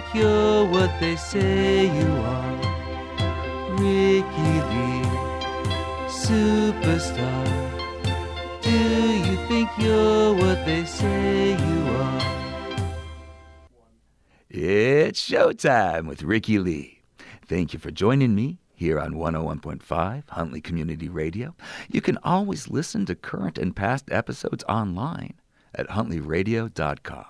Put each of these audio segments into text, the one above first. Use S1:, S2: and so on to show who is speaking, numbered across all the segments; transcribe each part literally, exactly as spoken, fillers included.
S1: think you're what they say you are? Ricky Lee, superstar. Do you think you're what they say you are? It's showtime with Ricky Lee. Thank you for joining me here on one oh one point five Huntley Community Radio. You can always listen to current and past episodes online at huntley radio dot com.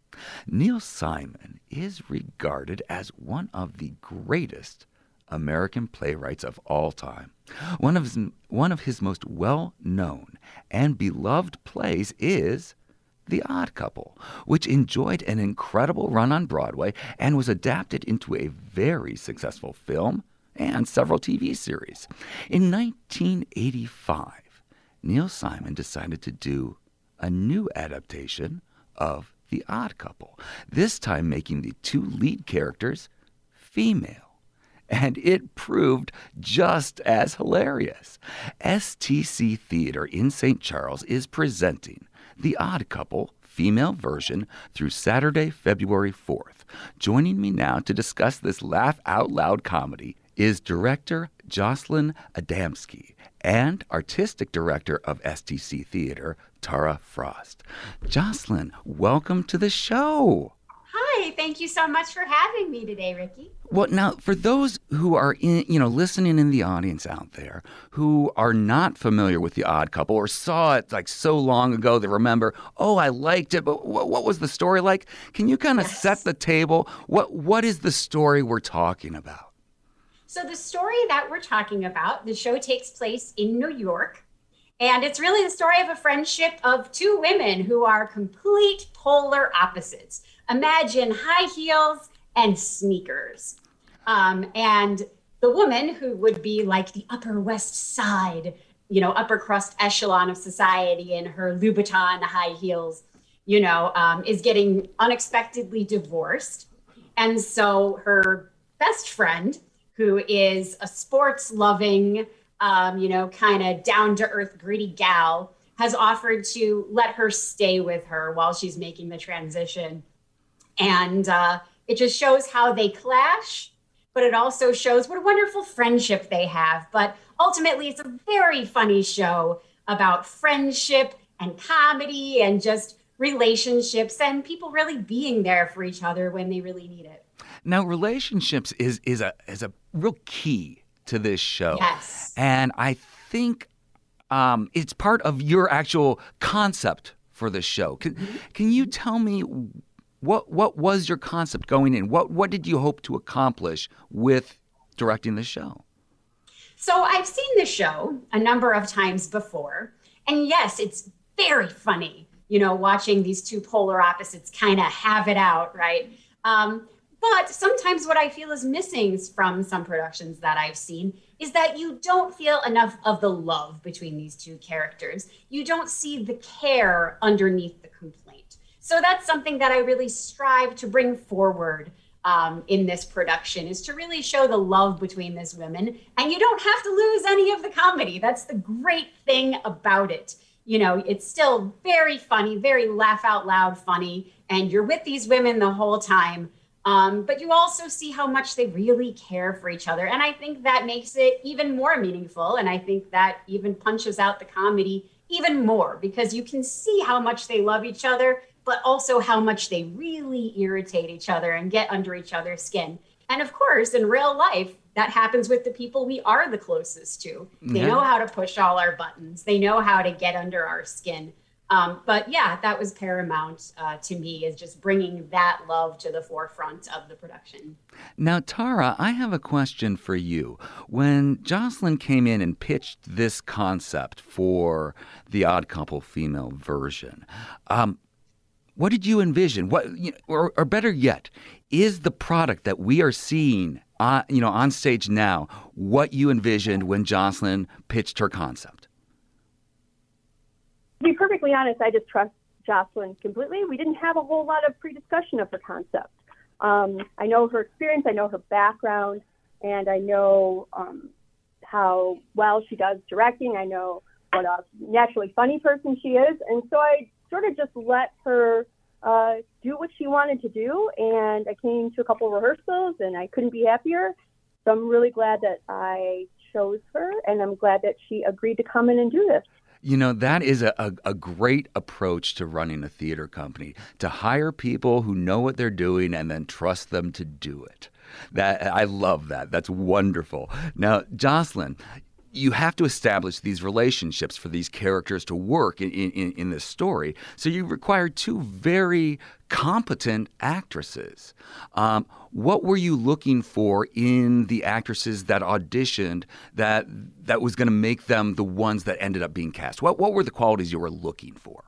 S1: Neil Simon is regarded as one of the greatest American playwrights of all time. One of his, one of his most well-known and beloved plays is The Odd Couple, which enjoyed an incredible run on Broadway and was adapted into a very successful film and several T V series. In nineteen eighty-five, Neil Simon decided to do a new adaptation of The Odd Couple, this time making the two lead characters female. And it proved just as hilarious. S T C Theater in Saint Charles is presenting The Odd Couple female version through Saturday, February fourth. Joining me now to discuss this laugh-out-loud comedy is director Jocelyn Adamski and artistic director of S T C Theater, Tara Frost. Jocelyn, welcome to the show.
S2: Hi, thank you so much for having me today, Ricky.
S1: Well, now, for those who are in, you know, listening in the audience out there who are not familiar with The Odd Couple or saw it like so long ago, they remember, oh, I liked it, but what, what was the story like? Can you kind of yes. set the table? What What is the story we're talking about?
S2: So the story that we're talking about, the show takes place in New York, and it's really the story of a friendship of two women who are complete polar opposites. Imagine high heels and sneakers. Um, and the woman who would be like the Upper West Side, you know, upper crust echelon of society in her Louboutin high heels, you know, um, is getting unexpectedly divorced. And so her best friend, who is a sports loving, um, you know, kind of down to earth, gritty gal, has offered to let her stay with her while she's making the transition. And uh, it just shows how they clash, but it also shows what a wonderful friendship they have. But ultimately, it's a very funny show about friendship and comedy and just relationships and people really being there for each other when they really need it.
S1: Now, relationships is is a is a real key to this show.
S2: Yes.
S1: And I think um, it's part of your actual concept for the show. Can, mm-hmm. can you tell me What what was your concept going in? What what did you hope to accomplish with directing the show?
S2: So I've seen the show a number of times before. And yes, it's very funny, you know, watching these two polar opposites kind of have it out, right? Um, but sometimes what I feel is missing from some productions that I've seen is that you don't feel enough of the love between these two characters. You don't see the care underneath the complaint. So that's something that I really strive to bring forward um, in this production, is to really show the love between these women. And you don't have to lose any of the comedy. That's the great thing about it. You know, it's still very funny, very laugh out loud funny. And you're with these women the whole time. Um, but you also see how much they really care for each other. And I think that makes it even more meaningful. And I think that even punches out the comedy even more, because you can see how much they love each other, but also how much they really irritate each other and get under each other's skin. And of course, in real life, that happens with the people we are the closest to. They yeah. know how to push all our buttons. They know how to get under our skin. Um, but yeah, that was paramount uh, to me, is just bringing that love to the forefront of the production.
S1: Now, Tara, I have a question for you. When Jocelyn came in and pitched this concept for the Odd Couple female version, um, what did you envision? What, you know, or, or better yet, is the product that we are seeing on, you know, on stage now what you envisioned when Jocelyn pitched her concept?
S3: To be perfectly honest, I just trust Jocelyn completely. We didn't have a whole lot of pre-discussion of her concept. Um, I know her experience, I know her background, and I know um, how well she does directing. I know what a naturally funny person she is. And so I sort of just let her uh, do what she wanted to do. And I came to a couple of rehearsals, and I couldn't be happier. So I'm really glad that I chose her, and I'm glad that she agreed to come in and do this.
S1: You know, that is a, a, a great approach to running a theater company, to hire people who know what they're doing and then trust them to do it. That I love that. That's wonderful. Now, Jocelyn, you have to establish these relationships for these characters to work in, in, in this story. So you require two very competent actresses. Um, what were you looking for in the actresses that auditioned that that was going to make them the ones that ended up being cast? What what were the qualities you were looking for?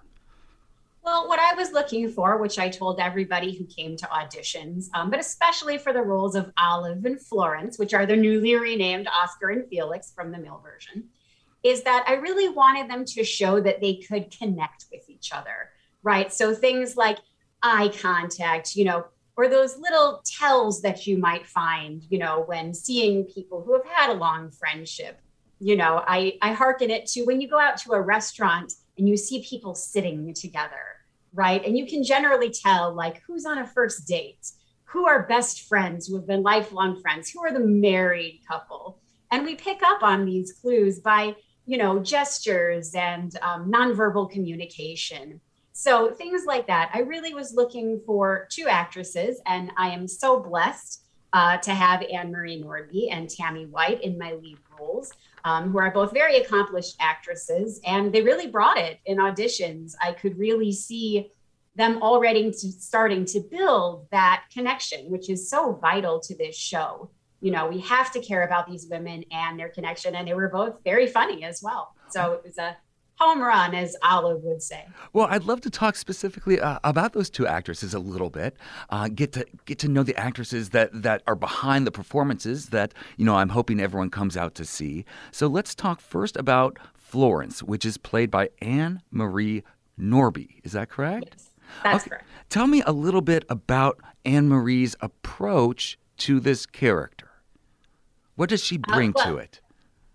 S2: Well, what I was looking for, which I told everybody who came to auditions, um, but especially for the roles of Olive and Florence, which are the newly renamed Oscar and Felix from the Mill version, is that I really wanted them to show that they could connect with each other, right? So things like eye contact, you know, or those little tells that you might find, you know, when seeing people who have had a long friendship. You know, I, I hearken it to when you go out to a restaurant and you see people sitting together, right? And you can generally tell, like, who's on a first date, who are best friends, who have been lifelong friends, who are the married couple. And we pick up on these clues by, you know, gestures and um, nonverbal communication. So things like that. I really was looking for two actresses, and I am so blessed uh, to have Anne-Marie Nordby and Tammy White in my lead roles. Um, who are both very accomplished actresses, and they really brought it in auditions. I could really see them already to, starting to build that connection, which is so vital to this show. You know, we have to care about these women and their connection, and they were both very funny as well. So it was a home run, as Olive would say.
S1: Well, I'd love to talk specifically uh, about those two actresses a little bit. Uh, get to get to know the actresses that, that are behind the performances that, you know, I'm hoping everyone comes out to see. So let's talk first about Florence, which is played by Anne-Marie Nordby. Is that correct?
S2: Yes, that's
S1: okay.
S2: correct.
S1: Tell me a little bit about Anne-Marie's approach to this character. What does she bring uh, well, to it?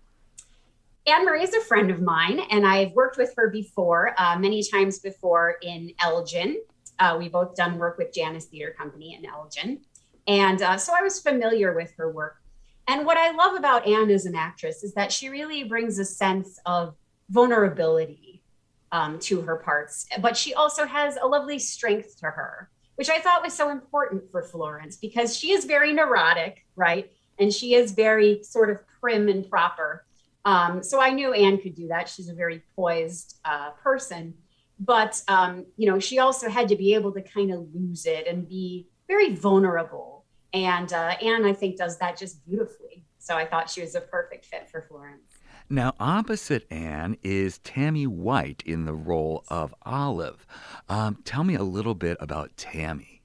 S2: Anne-Marie is a friend of mine, and I've worked with her before, uh, many times before in Elgin. Uh, we both done work with Janus Theater Company in Elgin. And uh, so I was familiar with her work. And what I love about Anne as an actress is that she really brings a sense of vulnerability um, to her parts, but she also has a lovely strength to her, which I thought was so important for Florence, because she is very neurotic, right? And she is very sort of prim and proper. Um, so I knew Anne could do that. She's a very poised uh, person, but um, you know, she also had to be able to kind of lose it and be very vulnerable. And uh, Anne, I think, does that just beautifully. So I thought she was a perfect fit for Florence.
S1: Now, opposite Anne is Tammy White in the role of Olive. Um, tell me a little bit about Tammy.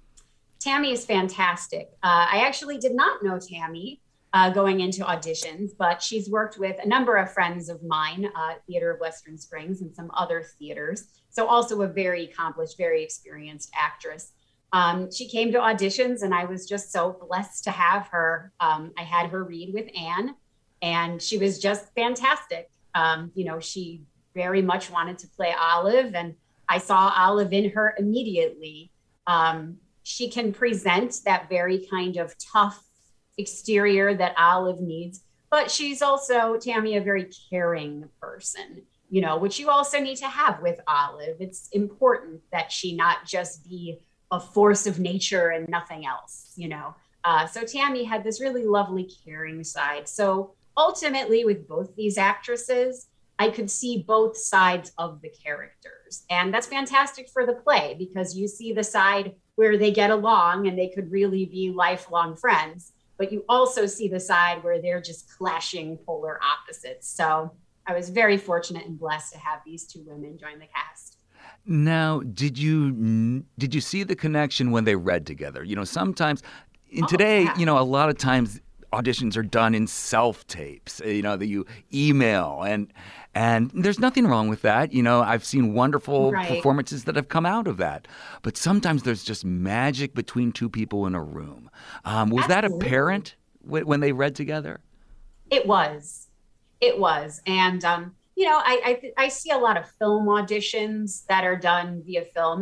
S2: Tammy is fantastic. Uh, I actually did not know Tammy Uh, going into auditions, but she's worked with a number of friends of mine, uh, Theater of Western Springs and some other theaters. So also a very accomplished, very experienced actress. Um, she came to auditions, and I was just so blessed to have her. Um, I had her read with Anne, and she was just fantastic. Um, you know, she very much wanted to play Olive, and I saw Olive in her immediately. Um, she can present that very kind of tough exterior that Olive needs, but she's also, Tammy, a very caring person, you know, which you also need to have with Olive. It's important that she not just be a force of nature and nothing else, you know. Uh, so Tammy had this really lovely caring side. So ultimately, with both these actresses, I could see both sides of the characters. And that's fantastic for the play, because you see the side where they get along and they could really be lifelong friends. But you also see the side where they're just clashing polar opposites. So I was very fortunate and blessed to have these two women join the cast.
S1: Now, did you did you see the connection when they read together? You know, sometimes in
S2: Oh,
S1: today,
S2: yeah.
S1: you know, a lot of times auditions are done in self-tapes, you know, that you email, and and there's nothing wrong with that. You know, I've seen wonderful
S2: Right.
S1: performances that have come out of that. But sometimes there's just magic between two people in a room. Um, was that
S2: Absolutely.
S1: apparent w- when they read together?
S2: It was. It was. And, um, you know, I, I, I see a lot of film auditions that are done via film. And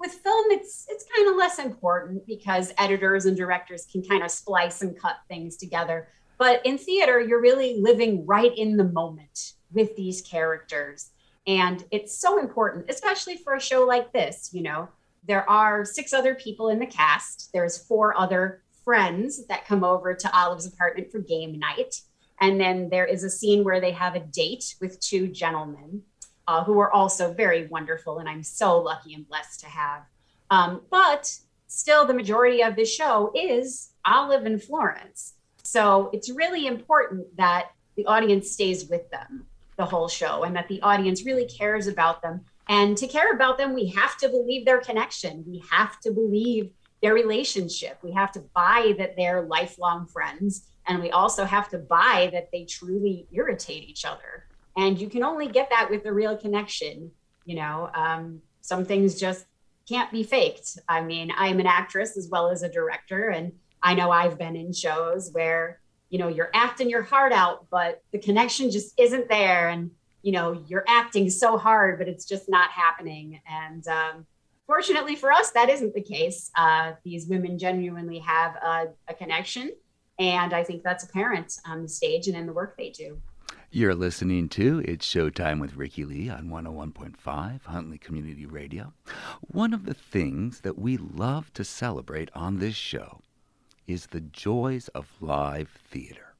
S2: with film, it's it's kind of less important because editors and directors can kind of splice and cut things together. But in theater, you're really living right in the moment with these characters. And it's so important, especially for a show like this. You know, there are six other people in the cast. There's four other friends that come over to Olive's apartment for game night. And then there is a scene where they have a date with two gentlemen uh, who are also very wonderful. And I'm so lucky and blessed to have. Um, but still, the majority of the show is Olive and Florence. So it's really important that the audience stays with them the whole show and that the audience really cares about them. And to care about them, we have to believe their connection. We have to believe their relationship. We have to buy that they're lifelong friends. And we also have to buy that they truly irritate each other. And you can only get that with a real connection. You know, um, some things just can't be faked. I mean, I'm an actress as well as a director. And I know I've been in shows where, you know, you're acting your heart out, but the connection just isn't there. And, you know, you're acting so hard, but it's just not happening. And um, fortunately for us, that isn't the case. Uh, these women genuinely have a, a connection. And I think that's apparent on the stage and in the work they do.
S1: You're listening to It's Showtime with Ricky Lee on one oh one point five Huntley Community Radio. One of the things that we love to celebrate on this show is the joys of live theater.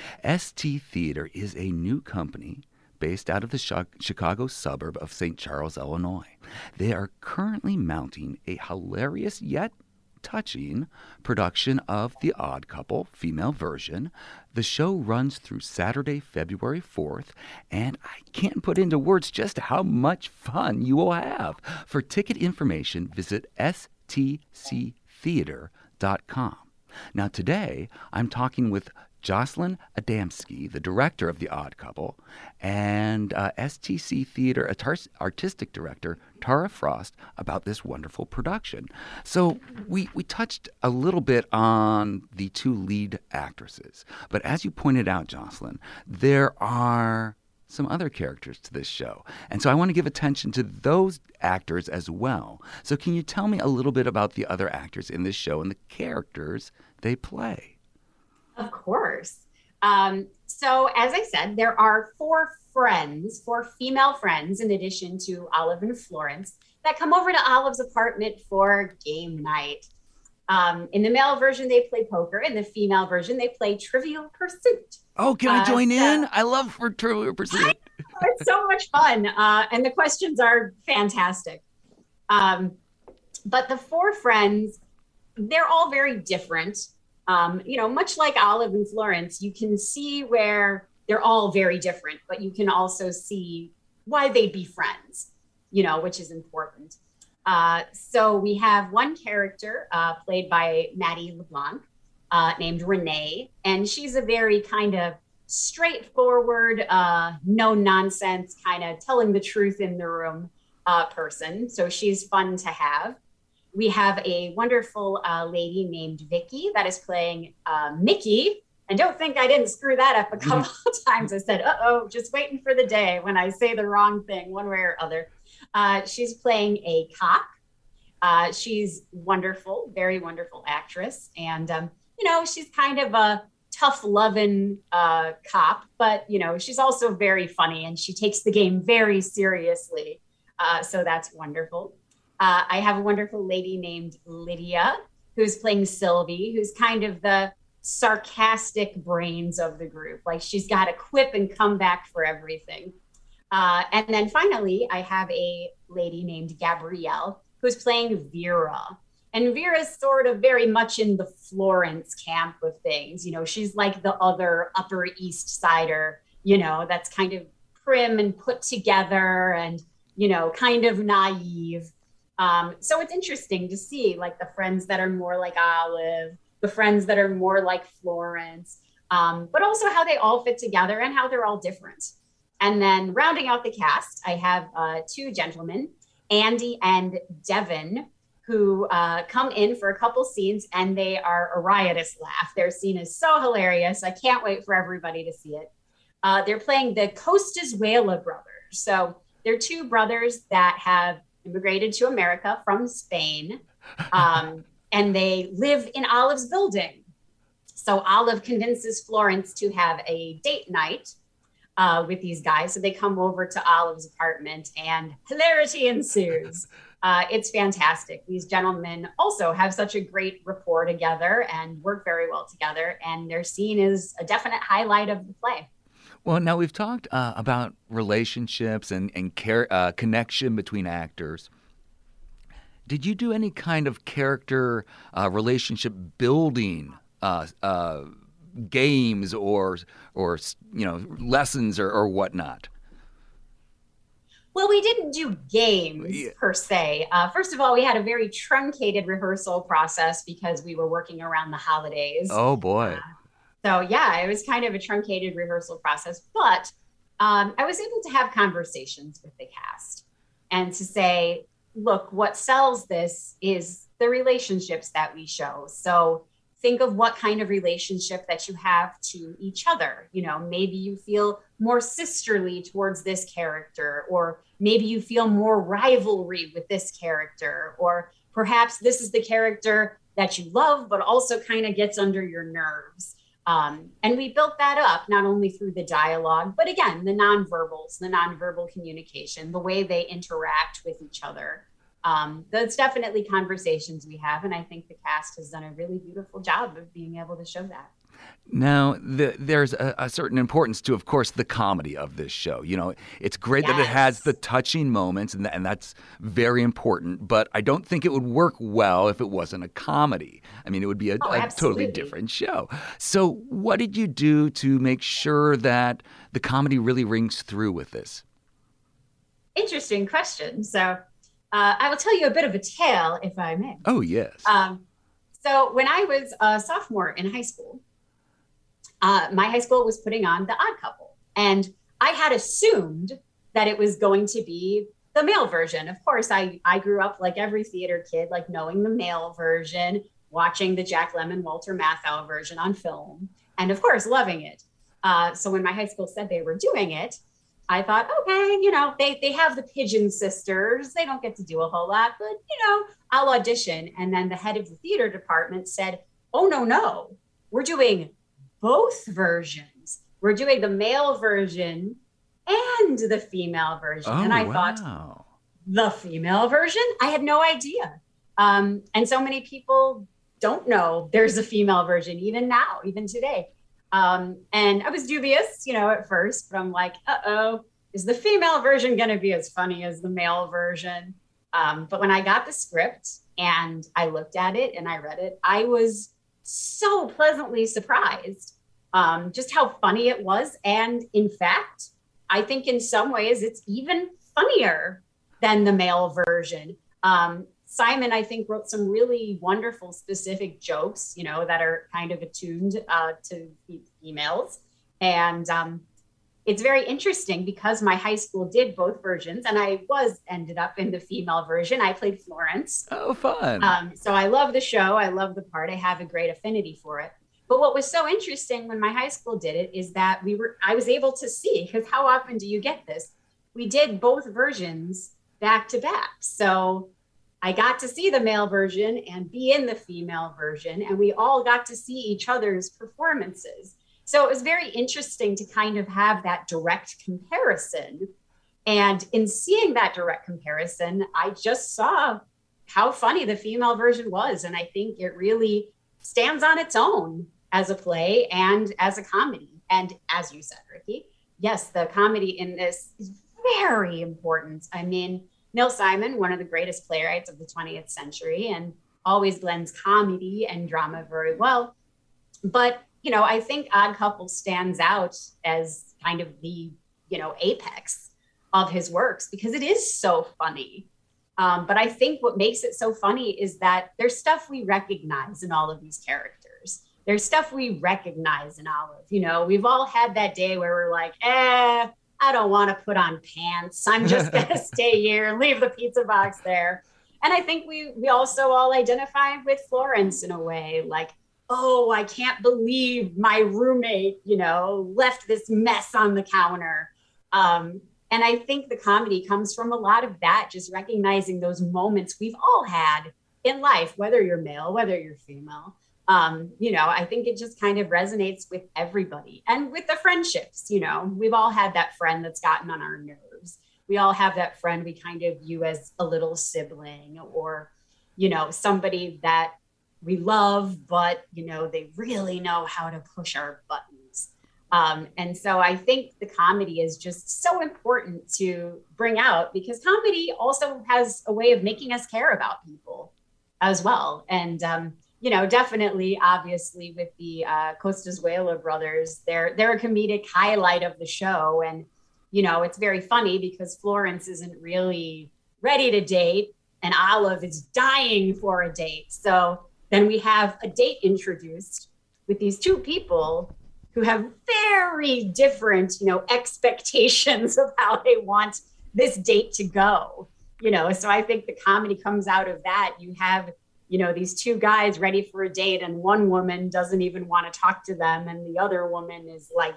S1: S T Theater is a new company based out of the Chicago suburb of Saint Charles, Illinois. They are currently mounting a hilarious yet touching production of The Odd Couple, female version. The show runs through Saturday, February fourth, and I can't put into words just how much fun you will have. For ticket information, visit s t c theater dot com. Now today, I'm talking with Jocelyn Adamski, the director of The Odd Couple, and uh, S T C Theater Atar- artistic director Tara Frost about this wonderful production. So we, we touched a little bit on the two lead actresses, but as you pointed out, Jocelyn, there are some other characters to this show. And so I want to give attention to those actors as well. So can you tell me a little bit about the other actors in this show and the characters they play?
S2: Of course. Um, so as I said, there are four friends, four female friends, in addition to Olive and Florence, that come over to Olive's apartment for game night. Um, in the male version, they play poker. In the female version, they play Trivial Pursuit.
S1: Oh, can I join
S2: uh,
S1: in?
S2: So,
S1: I love for Trivial Pursuit.
S2: It's so much fun. Uh, and the questions are fantastic. Um, but the four friends, they're all very different. Um, you know, much like Olive and Florence, you can see where they're all very different, but you can also see why they'd be friends, you know, which is important. Uh, so we have one character uh, played by Maddie LeBlanc uh, named Renee, and she's a very kind of straightforward, uh, no nonsense, kind of telling the truth in the room uh, person. So she's fun to have. We have a wonderful uh, lady named Vicky that is playing uh, Mickey. And don't think I didn't screw that up a couple of times. I said, uh-oh, just waiting for the day when I say the wrong thing one way or other. Uh, she's playing a cop. Uh, she's wonderful, very wonderful actress. And, um, you know, she's kind of a tough loving uh, cop, but, you know, she's also very funny and she takes the game very seriously. Uh, so that's wonderful. Uh, I have a wonderful lady named Lydia, who's playing Sylvie, who's kind of the sarcastic brains of the group. Like she's got a quip and comeback for everything. Uh, and then finally, I have a lady named Gabrielle, who's playing Vera. And Vera's sort of very much in the Florence camp of things. You know, she's like the other Upper East Sider, you know, that's kind of prim and put together and, you know, kind of naive. Um, so it's interesting to see like the friends that are more like Olive, the friends that are more like Florence, um, but also how they all fit together and how they're all different. And then rounding out the cast, I have uh, two gentlemen, Andy and Devin, who uh, come in for a couple scenes and they are a riotous laugh. Their scene is so hilarious. I can't wait for everybody to see it. Uh, they're playing the Costas Wela brothers. So they're two brothers that have immigrated to America from Spain, um, and they live in Olive's building. So Olive convinces Florence to have a date night uh, with these guys. So they come over to Olive's apartment and hilarity ensues. Uh, it's fantastic. These gentlemen also have such a great rapport together and work very well together. And their scene is a definite highlight of the play.
S1: Well, now we've talked uh, about relationships and, and care, uh, connection between actors. Did you do any kind of character uh, relationship building uh, uh, games or or you know lessons or, or whatnot?
S2: Well, we didn't do games yeah. per se. Uh, first of all, we had a very truncated rehearsal process because we were working around the holidays.
S1: Oh boy! Uh,
S2: so yeah, it was kind of a truncated rehearsal process, but um, I was able to have conversations with the cast and to say, look, what sells this is the relationships that we show. So think of what kind of relationship that you have to each other. You know, maybe you feel more sisterly towards this character, or maybe you feel more rivalry with this character, or perhaps this is the character that you love, but also kind of gets under your nerves. Um, and we built that up not only through the dialogue, but again, the nonverbals, the nonverbal communication, the way they interact with each other. Um, that's definitely conversations we have. And I think the cast has done a really beautiful job of being able to show that.
S1: Now, the, there's a, a certain importance to, of course, the comedy of this show. You know, it's great yes. that it has the touching moments, and, and that's very important. But I don't think it would work well if it wasn't a comedy. I mean, it would be a,
S2: oh,
S1: a totally different show. So what did you do to make sure that the comedy really rings through with this?
S2: Interesting question. So uh, I will tell you a bit of a tale, if I may.
S1: Oh, yes.
S2: Um, so when I was a sophomore in high school, Uh, my high school was putting on The Odd Couple, and I had assumed that it was going to be the male version. Of course, I, I grew up like every theater kid, like knowing the male version, watching the Jack Lemmon, Walter Matthau version on film, and of course, loving it. Uh, so when my high school said they were doing it, I thought, okay, you know, they, they have the Pigeon sisters. They don't get to do a whole lot, but, you know, I'll audition. And then the head of the theater department said, oh, no, no, we're doing both versions. We're doing the male version and the female version.
S1: Oh,
S2: and I
S1: wow.
S2: thought, the female version? I had no idea. Um, and so many people don't know there's a female version, even now, even today. Um, and I was dubious, you know, at first, but I'm like, uh-oh, is the female version going to be as funny as the male version? Um, but when I got the script and I looked at it and I read it, I was so pleasantly surprised um, just how funny it was. And in fact, I think in some ways it's even funnier than the male version. Um, Simon, I think, wrote some really wonderful specific jokes, you know, that are kind of attuned uh, to females. And um, it's very interesting because my high school did both versions, and I was ended up in the female version. I played Florence.
S1: Oh, fun.
S2: Um, so I love the show. I love the part. I have a great affinity for it. But what was so interesting when my high school did it is that we were, I was able to see, because how often do you get this? We did both versions back to back. So I got to see the male version and be in the female version, and we all got to see each other's performances. So it was very interesting to kind of have that direct comparison. And in seeing that direct comparison, I just saw how funny the female version was. And I think it really stands on its own as a play and as a comedy. And as you said, Ricky, yes, the comedy in this is very important. I mean, Neil Simon, one of the greatest playwrights of the twentieth century, and always blends comedy and drama very well. But you know, I think Odd Couple stands out as kind of the, you know, apex of his works because it is so funny. Um, but I think what makes it so funny is that there's stuff we recognize in all of these characters. There's stuff we recognize in Olive. You know, we've all had that day where we're like, eh, I don't want to put on pants. I'm just going to stay here and leave the pizza box there. And I think we we also all identify with Florence in a way, like, oh, I can't believe my roommate, you know, left this mess on the counter. Um, And I think the comedy comes from a lot of that, just recognizing those moments we've all had in life, whether you're male, whether you're female. Um, you know, I think it just kind of resonates with everybody and with the friendships. You know, we've all had that friend that's gotten on our nerves. We all have that friend we kind of view as a little sibling, or, you know, somebody that we love, but, you know, they really know how to push our buttons. Um, and so I think the comedy is just so important to bring out, because comedy also has a way of making us care about people as well. And, um, you know, definitely, obviously, with the uh, Costazuela brothers, they're, they're a comedic highlight of the show. And, you know, it's very funny because Florence isn't really ready to date and Olive is dying for a date. So then we have a date introduced with these two people who have very different, you know, expectations of how they want this date to go, you know. So I think the comedy comes out of that. You have, you know, these two guys ready for a date, and one woman doesn't even want to talk to them, and the other woman is like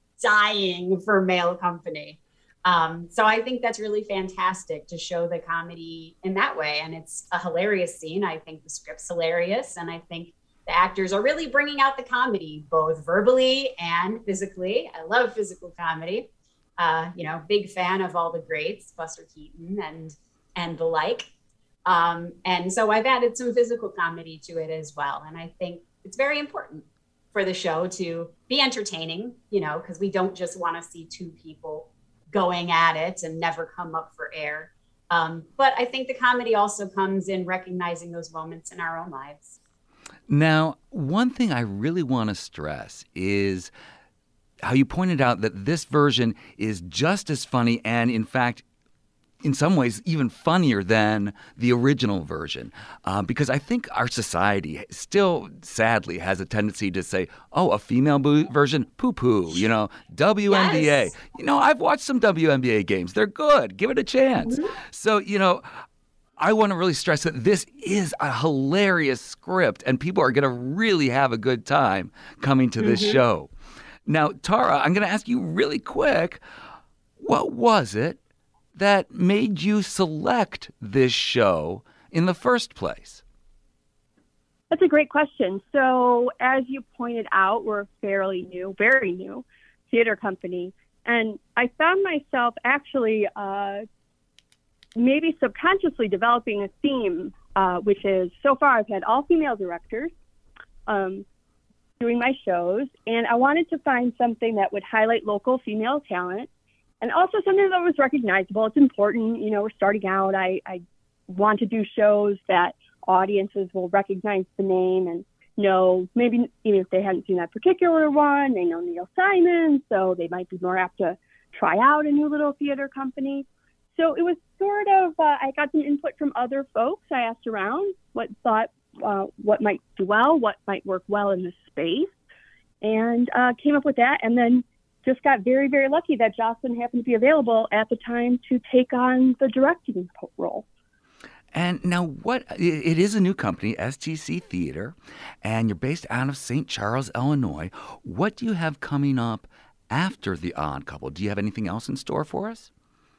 S2: dying for male company. Um, so I think that's really fantastic to show the comedy in that way. And it's a hilarious scene. I think the script's hilarious, and I think the actors are really bringing out the comedy, both verbally and physically. I love physical comedy. Uh, you know, big fan of all the greats, Buster Keaton and and the like. Um, and so I've added some physical comedy to it as well. And I think it's very important for the show to be entertaining, you know, because we don't just want to see two people going at it and never come up for air. Um, but I think the comedy also comes in recognizing those moments in our own lives.
S1: Now, one thing I really want to stress is how you pointed out that this version is just as funny and, in fact, in some ways, even funnier than the original version. Uh, because I think our society still, sadly, has a tendency to say, oh, a female bo- version, poo-poo, you know, W N B A.
S2: Yes.
S1: You know, I've watched some W N B A games. They're good. Give it a chance. Mm-hmm. So, you know, I want to really stress that this is a hilarious script, and people are going to really have a good time coming to this mm-hmm. show. Now, Tara, I'm going to ask you really quick, what was it that made you select this show in the first place?
S3: That's a great question. So as you pointed out, we're a fairly new, very new theater company. And I found myself actually uh, maybe subconsciously developing a theme, uh, which is, so far I've had all female directors um, doing my shows. And I wanted to find something that would highlight local female talent, and also something that was recognizable. It's important. You know, we're starting out. I, I want to do shows that audiences will recognize the name and know, maybe even if they hadn't seen that particular one, they know Neil Simon, so they might be more apt to try out a new little theater company. So it was sort of, uh, I got some input from other folks. I asked around what thought, uh, what might do well, what might work well in this space, and uh, came up with that. And then just got very, very lucky that Jocelyn happened to be available at the time to take on the directing role.
S1: And now what, it is a new company, S T C Theater, and you're based out of Saint Charles, Illinois. What do you have coming up after The Odd Couple? Do you have anything else in store for us?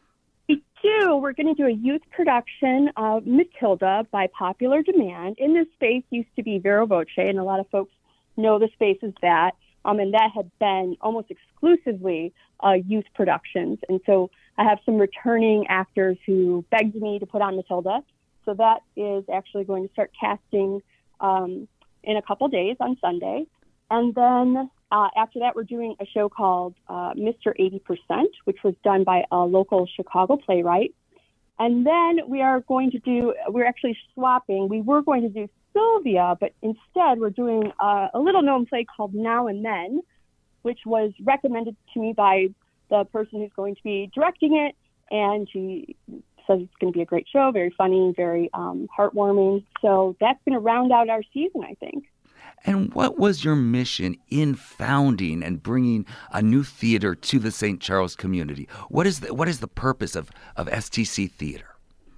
S3: We do. We're going to do a youth production of Matilda by popular demand. In this space used to be Vero Voce, and a lot of folks know the space as that. Um, and that had been almost exclusively uh, youth productions. And so I have some returning actors who begged me to put on Matilda. So that is actually going to start casting um, in a couple days on Sunday. And then uh, after that, we're doing a show called uh, Mister eighty percent, which was done by a local Chicago playwright. And then we are going to do, we're actually swapping. We were going to do Sylvia, but instead we're doing uh, a little known play called Now and Then, which was recommended to me by the person who's going to be directing it. And she says it's going to be a great show, very funny, very um, heartwarming. So that's going to round out our season, I think.
S1: And what was your mission in founding and bringing a new theater to the Saint Charles community? What is the, what is the purpose of, of S T C Theater?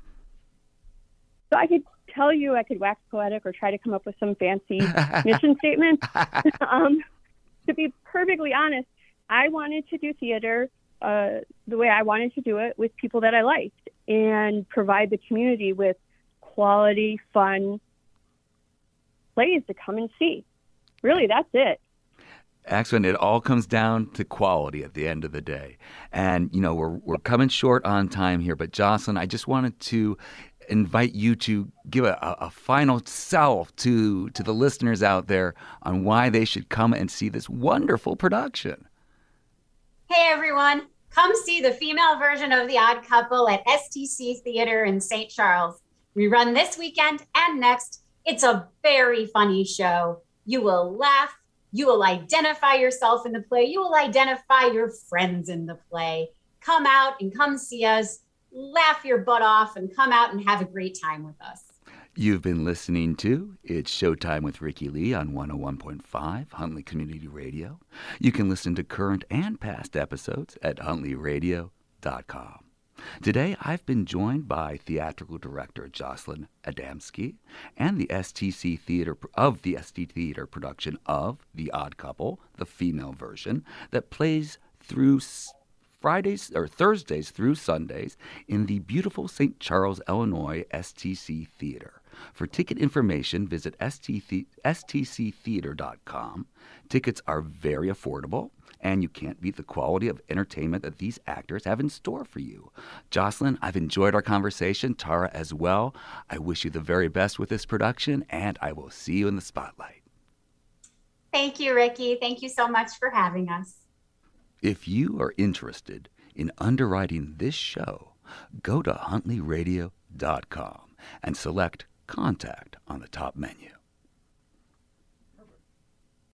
S3: So I could tell you, I could wax poetic or try to come up with some fancy mission statement. um, to be perfectly honest, I wanted to do theater uh, the way I wanted to do it with people that I liked and provide the community with quality, fun plays to come and see. Really, that's it.
S1: Excellent. It all comes down to quality at the end of the day. And, you know, we're we're coming short on time here, but Jocelyn, I just wanted to invite you to give a, a final sell to, to the listeners out there on why they should come and see this wonderful production.
S2: Hey, everyone. Come see the female version of The Odd Couple at S T C Theater in Saint Charles. We run this weekend and next. It's a very funny show. You will laugh. You will identify yourself in the play. You will identify your friends in the play. Come out and come see us. Laugh your butt off and come out and have a great time with us.
S1: You've been listening to It's Showtime with Ricky Lee on one oh one point five Huntley Community Radio. You can listen to current and past episodes at huntley radio dot com. Today, I've been joined by theatrical director Jocelyn Adamski and the S T C Theater of the S T Theater production of The Odd Couple, the female version, that plays through Fridays or Thursdays through Sundays in the beautiful Saint Charles, Illinois S T C Theater. For ticket information, visit S T C theater dot com. Tickets are very affordable, and you can't beat the quality of entertainment that these actors have in store for you. Jocelyn, I've enjoyed our conversation. Tara as well. I wish you the very best with this production, and I will see you in the spotlight.
S2: Thank you, Ricky. Thank you so much for having us.
S1: If you are interested in underwriting this show, go to huntley radio dot com and select Contact on the top menu.